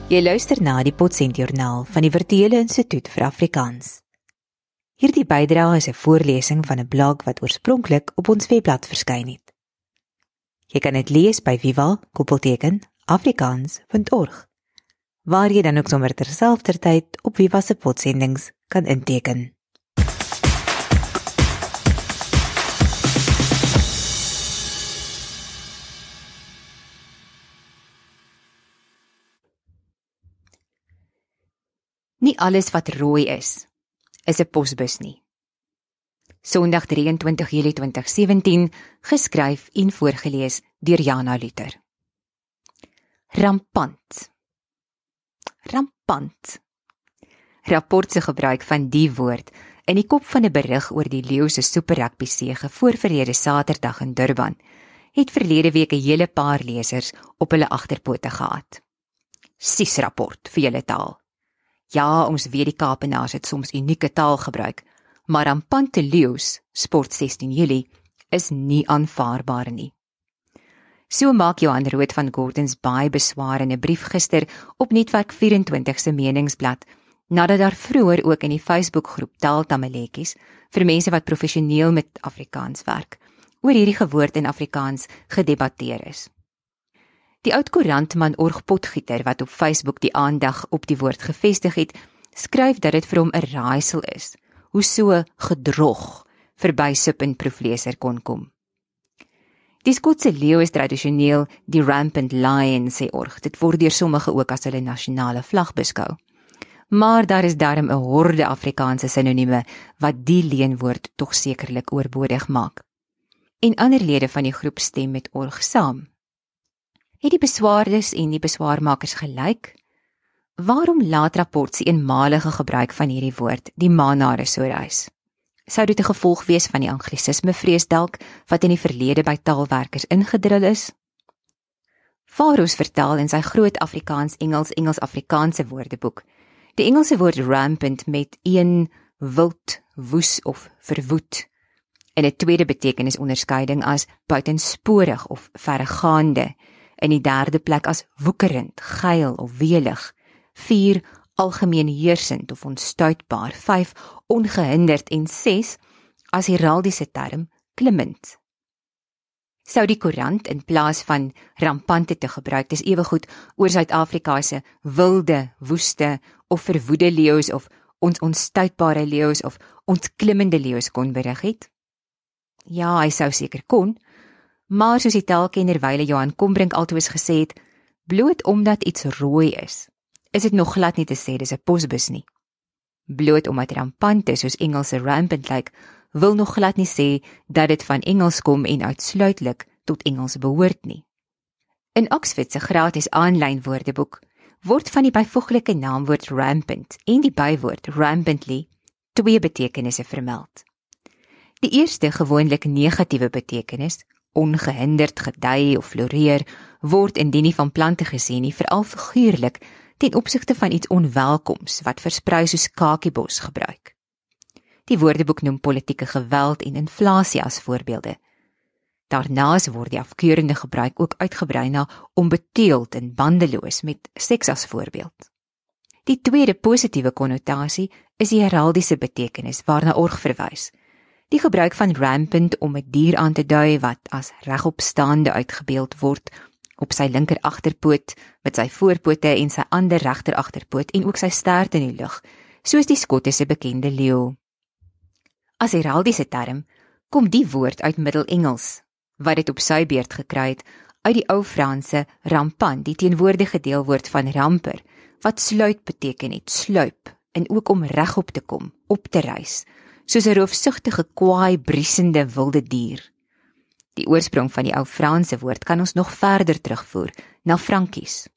Jy luister na die Potsendjoernaal van die Virtuele Instituut vir Afrikaans. Hierdie bydrae is 'n voorlesing van 'n blog wat oorspronklik op ons webblad verskyn het. Jy kan dit lees by viva-afrikaans.org, waar jy dan ook sommer terselfdertyd op Viva se potsendings kan inteken. Nie alles wat rooi is 'n posbus nie. Sondag 23 Julie 2017, geskryf en voorgelees deur Jana Luther. Rampant. Rapport se gebruik van die woord in die kop van 'n berig oor die leeu se super rugby sege voor verlede Saterdag in Durban, het verlede week 'n hele paar lesers op hulle agterpote gehad. Sis rapport vir julle taal. Ja, ons weet die Kaapenaars het soms unieke taal gebruik, maar rampante leeu's, sport 16 Julie, is nie aanvaarbaar nie. So maak Johan Rood van Gordons Bay beswaar in 'n brief gister op Netwerk 24 se meningsblad, nadat daar vroeër ook in die Facebookgroep Taaltamelekies vir mense wat professioneel met Afrikaans werk, oor hierdie gewoord in Afrikaans gedebatteer is. Die oud koerantman Org Potgieter wat op Facebook die aandag op die woord gevestig het, skryf dat dit vir hom 'n raaisel is, hoe so gedrog verby sip en proefleser kon kom. Die Skotse leeu is tradisioneel die rampant lion, sê Org. Dit word deur sommige ook as hulle nasionale vlag beskou. Maar daar is darm 'n horde Afrikaanse sinonieme wat die leenwoord tog sekerlik oorbodig maak. En ander lede van die groep stem met Org saam. Het die beswaardes en die beswaarmakers gelyk? Waarom laat rapport se eenmalige gebruik van hierdie woord die maanare so reis? Sou dit 'n gevolg wees van die anglisisme vrees dalk, wat in die verlede by taalwerkers ingedrul is? Faros vertel in sy groot Afrikaans-Engels-Afrikaanse woordeboek, die Engelse woord rampant met een wild, woes of verwoed, en 'n tweede betekenisonderskeiding as buitensporig of verregaande, in die derde plek as woekerend, geil of welig, 4 algemeen heersend of onstuitbaar, 5 ongehinderd en 6 as heraldiese term klimmend. Sou die koerant in plaas van rampante te gebruik, dis ewegoed oor Suid-Afrika se wilde, woeste of verwoede leeu's of ons onstuitbare leeu's of ontklimmende leeu's kon berig het? Ja, hy sou seker kon, maar soos die taalkenner Wyle Johan Kombrink altoos gesê het, bloot omdat iets rooi is dit nog glad nie te sê dis 'n posbus nie. Bloot omdat rampante soos Engelse rampant lyk, wil nog glad nie sê dat dit van Engels kom en uitsluitlik tot Engels behoort nie. In Oxford se gratis aanlyn woordeboek word van die byvoeglike naamwoord rampant en die bywoord rampantly 2 betekenisse vermeld. Die eerste gewoonlik negatiewe betekenis, ongehinderd gedei of floreer, word indien nie van plante gesien nie, veral figuurlik ten opsigte van iets onwelkoms wat versprei soos kakiebos gebruik. Die woordeboek noem politieke geweld en inflasie as voorbeelde. Daarnaas word die afkeurende gebruik ook uitgebrei na onbeteeld en bandeloos met seks as voorbeeld. Die tweede positiewe konnotasie is die heraldiese betekenis waarna Org verwys. Die gebruik van rampant om 'n dier aan te dui wat as regopstaande uitgebeeld word, op sy linker agterpoot, met sy voorpote en sy ander regter agterpoot en ook sy stert in die lug, soos die Skotte se bekende leeu. As heraldiese term kom die woord uit Middel-Engels, wat dit op sy beurt gekry het uit die ou Franse rampant, die teenwoordige deelwoord van ramper, wat sluit beteken het, sluip, en ook om regop te kom, op te reis, soos 'n roofsugtige, kwaai, briesende wilde dier. Die oorsprong van die ou Franse woord kan ons nog verder terugvoer, na Frankies.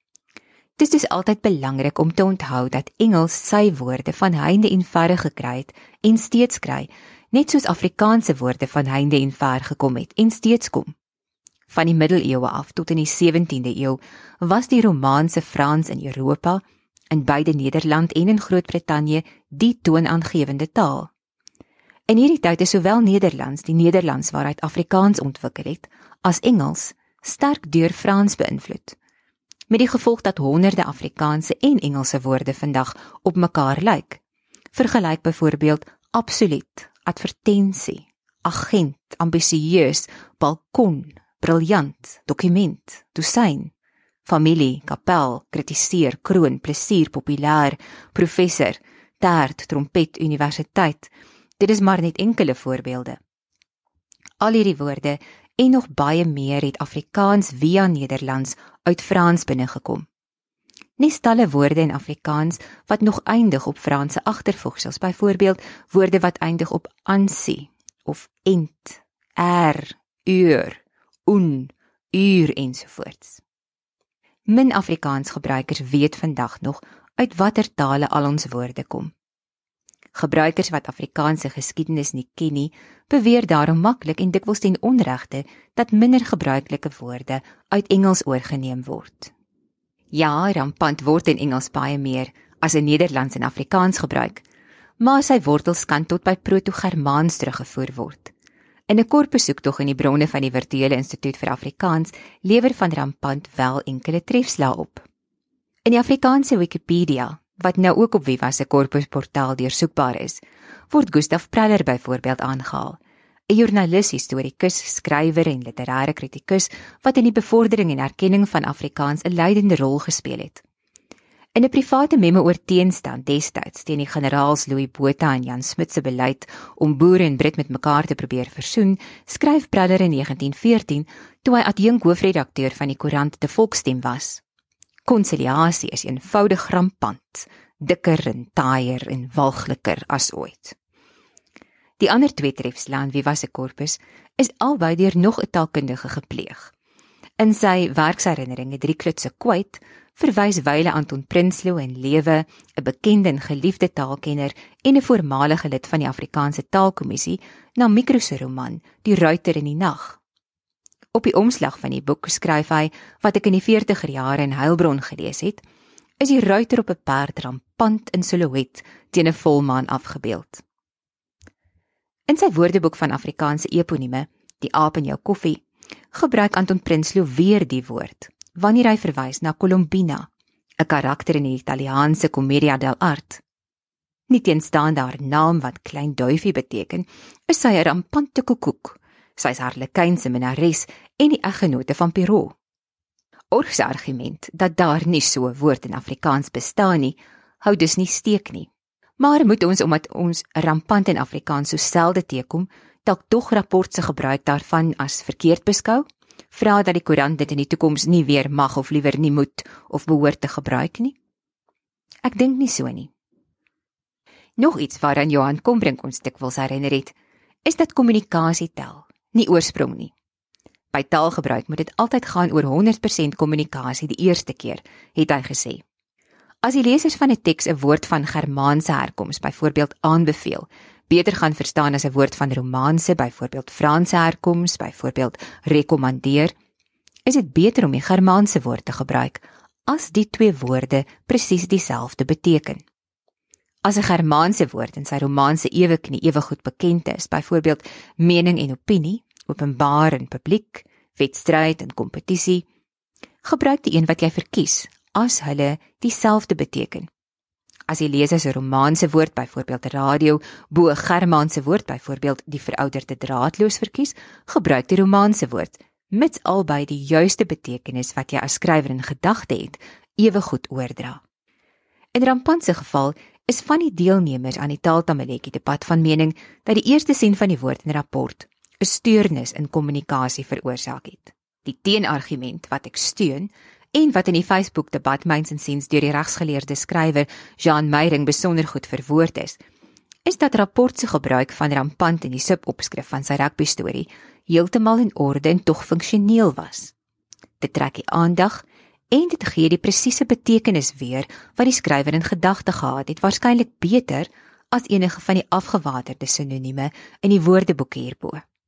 Dis dus altyd belangrik om te onthou dat Engels sy woorde van heinde en verre gekry het en steeds kry, net soos Afrikaanse woorde van heinde en ver gekom het en steeds kom. Van die middeleeue af tot in die 17de eeu was die Romaanse Frans in Europa, in beide Nederland en in Groot-Brittanje, die toonaangewende taal. In hierdie tyd is sowel Nederlands, die Nederlands waaruit Afrikaans ontwikkel het, as Engels sterk deur Frans beïnvloed. met die gevolg dat honderde Afrikaanse en Engelse woorde vandag op mekaar lyk. Vergelyk byvoorbeeld absoluut, advertensie, agent, ambisieus, balkon, briljant, dokument, dosyn, familie, kapel, kritiseer, kroon, plesier, populair, professor, taart, trompet, universiteit. Dit is maar net enkele voorbeelde. Al hierdie woorde en nog baie meer het Afrikaans via Nederlands uit Frans binnengekom. Nes talle woorde in Afrikaans wat nog eindig op Franse agtervoegsels, byvoorbeeld woorde wat eindig op ansie of ent, uur, uur ensovoorts. Min Afrikaans gebruikers weet vandag nog uit watter tale al ons woorde kom. Gebruikers wat Afrikaanse geskiedenis nie ken nie, beweer daarom maklik en dikwels ten onregte dat minder gebruikelike woorde uit Engels oorgeneem word. Ja, rampant word in Engels baie meer as in Nederlands en Afrikaans gebruik, maar sy wortels kan tot by Proto-Germaans teruggevoer word. In 'n kort besoektog in die bronne van die Virtuele Instituut vir Afrikaans lewer van rampant wel enkele trefslae op. In die Afrikaanse Wikipedia, wat nou ook op Viva se korpusportaal deursoekbaar is, word Gustav Preller byvoorbeeld aangehaal, 'n joernalis, historikus, skrywer en literêre kritikus wat in die bevordering en erkenning van Afrikaans 'n leidende rol gespeel het. In 'n private memo oor teenstand destyds teen die generaals Louis Botha en Jan Smit se beleid om boere en Brit met mekaar te probeer versoen, skryf Preller in 1914 toe hy adjunk hoofredakteur van die koerant De Volksstem was. Konsiliasie is eenvoudig rampant, dikker en taaier en walgliker as ooit. Die ander twee trefslae in Viva se korpus is albei deur nog 'n taalkundige gepleeg. In sy werksherinneringe Drieklotse Kwyt verwys Wyle Anton Prinsloo en Lewe, 'n bekende en geliefde taalkenner en 'n voormalige lid van die Afrikaanse Taalkommissie, na Mikro se roman Die Ruiter in die Nag. Op die omslag van die boek skryf hy, wat ek in die 40er jare in Heilbron gelees het, is die ruiter op 'n perd rampant in silhouet teen 'n volmaan afgebeeld. In sy woordeboek van Afrikaanse eponieme, Die aap in jou koffie, gebruik Anton Prinsloo weer die woord, wanneer hy verwys na Colombina, 'n karakter in die Italiaanse Commedia dell'arte. Nieteenstaande haar naam wat klein duifie beteken, is sy 'n rampante koekoek. Sy is Harlekynse minnares en die eggenote van Perrault. Org se argument dat daar nie so 'n woord in Afrikaans bestaan nie, hou dus nie steek nie. Maar moet ons, omdat ons rampant in Afrikaans so selde teekom, dalk tog rapport se gebruik daarvan as verkeerd beskou? Vra dat die koerant dit in die toekoms nie weer mag of liewer nie moet of behoort te gebruik nie? Ek dink nie so nie. Nog iets waaraan Johan Kombrink ons dikwels herinner het, is dat kommunikasie tel, nie oorsprong nie. By taalgebruik moet dit altyd gaan oor 100% kommunikasie die eerste keer, het hy gesê. As die lesers van 'n teks 'n woord van Germaanse herkoms, byvoorbeeld aanbeveel, beter gaan verstaan as 'n woord van Romaanse, byvoorbeeld Franse herkoms, byvoorbeeld rekommandeer, is dit beter om die Germaanse woord te gebruik, as die twee woorde presies dieselfde beteken. As 'n Germaanse woord in sy Romaanse ewig nie ewig goed bekend is, byvoorbeeld mening en opinie, openbaar en publiek, wedstryd en kompetisie, gebruik die een wat jy verkies, as hulle dieselfde beteken. As die lesers 'n Romaanse woord, byvoorbeeld radio, bo 'n Germaanse woord, byvoorbeeld die verouderde draadloos verkies, gebruik die Romaanse woord, mits albei die juiste betekenis wat jy as skrywer in gedagte het, ewig goed oordra. In rampant se geval is van die deelnemers aan die Taaltamaletjie debat van mening dat die eerste sin van die woord in rapport 'n steurnis in kommunikasie veroorsaak het. Die teenargument wat ek steun en wat in die Facebook debat myns insiens deur die regsgeleerde skrywer Jean Meyring besonder goed verwoord is dat rapport se gebruik van rampant in die subopskrif van sy rugby storie heeltemal in orde en tog funksioneel was. Dit trek die aandag en dit gee die presiese betekenis weer wat die skrywer in gedagte gehad het, waarskynlik beter as enige van die afgewaterde sinonieme in die woordeboek hierbo.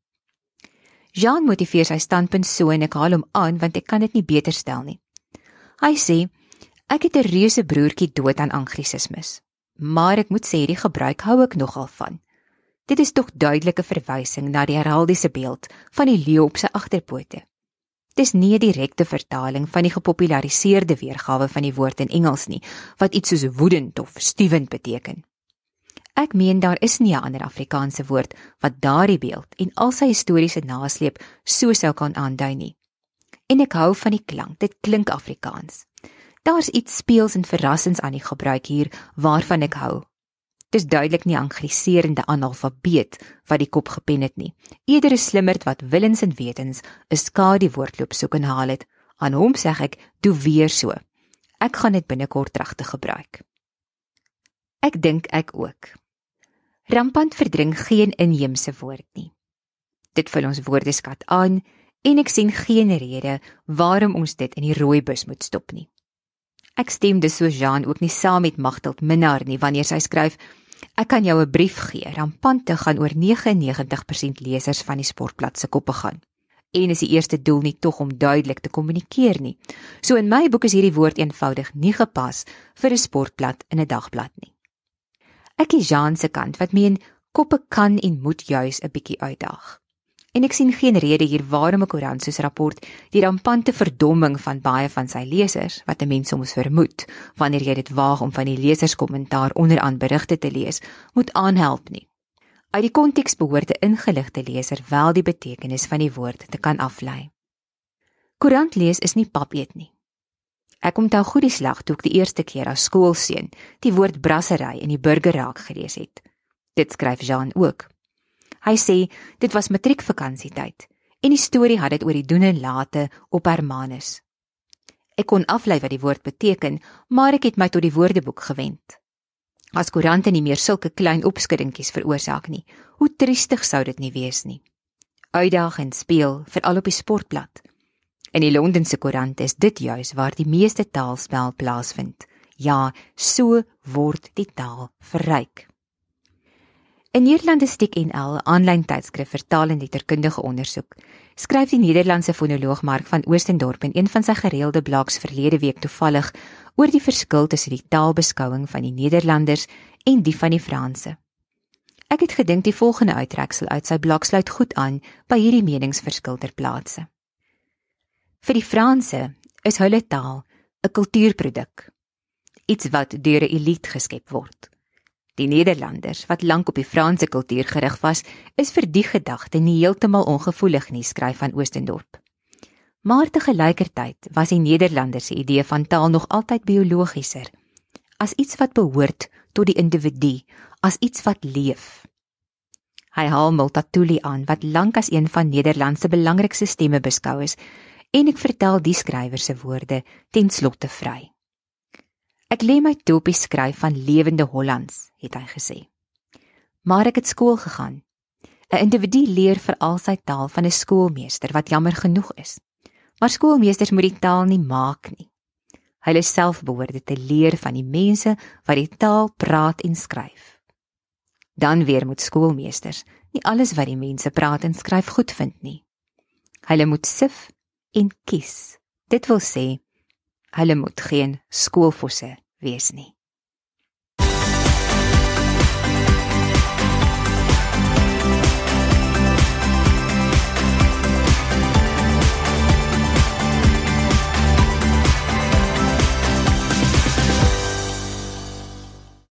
Jean motiveer sy standpunt so en ek haal hom aan want ek kan dit nie beter stel nie. Hy sê, ek het 'n reuse broertjie dood aan anglisismes, maar ek moet sê die gebruik hou ek nogal van. Dit is tog duidelike verwysing na die heraldiese beeld van die leeu op sy agterpote. Dis nie 'n direkte vertaling van die gepopulariseerde weergawe van die woord in Engels nie, wat iets soos woedend of stuwend beteken. Ek meen daar is nie 'n ander Afrikaanse woord wat daardie beeld en al sy historiese nasleep so sou kan aandui nie. En ek hou van die klank, dit klink Afrikaans. Daar's iets speels en verrassends aan die gebruik hier waarvan ek hou. Dis duidelik nie 'n angliserende analfabeet wat die kop gepen het nie. Eerder 'n slimmerd wat willens en wetens 'n skadu woordloop soek en haal het. Aan hom sê ek, doe weer so. Ek gaan dit binnekort regtig gebruik. Ek dink ek ook. Rampant verdring geen inheemse woord nie. Dit vul ons woordeskat aan en ek sien geen rede waarom ons dit in die rooibus moet stop nie. Ek stem dus so Jean ook nie saam met Magteld Minnaar nie wanneer sy skryf, ek kan jou 'n brief gee, rampante gaan oor 99% lesers van die Sportblad se koppe gaan. En is die eerste doel nie tog om duidelik te kommunikeer nie. So in my boek is hierdie woord eenvoudig nie gepas vir 'n sportblad in 'n dagblad nie. Ek is Jean se kant wat meen koppe kan en moet juis 'n bietjie uitdaag. En ek sien geen rede hier waarom 'n koerant soos Rapport die rampante verdomming van baie van sy lesers, wat 'n mens soms vermoed, wanneer jy dit waag om van die leserskommentaar onderaan berigte te lees, moet aanhelp nie. Uit die konteks behoort 'n ingeligte leser wel die betekenis van die woord te kan aflei. Koerant lees is nie pap eet nie. Ek onthou goed die slag toe ek die eerste keer as skoolseun die woord brassery in die Burgerraad gelees het. Dit skryf Jean ook. Hy sê, dit was matriekvakansietyd en die storie het dit oor die doen en late op Hermanus. Ek kon aflei wat die woord beteken, maar ek het my tot die woordeboek gewend. As koerante nie meer sulke klein opskuddingkies veroorsaak nie, hoe triestig sou dit nie wees nie. Uitdaag en speel, veral op die Sportblad. In die Londense koerant is dit juis waar die meeste taalspel plaasvind. Ja, so word die taal verryk. In Nederlandistiek NL, 'n aanlyn tydskrif vir taal en letterkundige ondersoek, skryf die Nederlandse fonoloog Mark van Oostendorp in een van sy gereelde blogs verlede week toevallig oor die verskil tussen die taalbeskouing van die Nederlanders en die van die Franse. Ek het gedink die volgende uittreksel uit sy blog sluit goed aan by hierdie meningsverskil ter plaatse. Vir die Franse is hulle taal 'n kultuurproduk, iets wat deur 'n elite geskep word. Die Nederlanders, wat lank op die Franse kultuur gerig was, is vir die gedagte nie heeltemal ongevoelig nie, skryf van Oostendorp. Maar tegelykertyd was die Nederlanders se idee van taal nog altyd biologischer, as iets wat behoort tot die individu, as iets wat leef. Hy haal Multatuli aan, wat lank as een van Nederland se belangrikste stemme beskou is, en ek vertel die skrywer se woorde ten slotte vry. Ek lê my toe op die skryf van lewende Hollands, het hy gesê. Maar ek het skool gegaan. 'n Individu leer veral sy taal van 'n skoolmeester wat jammer genoeg is. Maar skoolmeesters moet die taal nie maak nie. Hulle self behoort dit te leer van die mense wat die taal praat en skryf. Dan weer moet skoolmeesters nie alles wat die mense praat en skryf goed vind nie. Hulle moet sif en kies. Dit wil sê, hulle moet geen skoolfosse wees nie.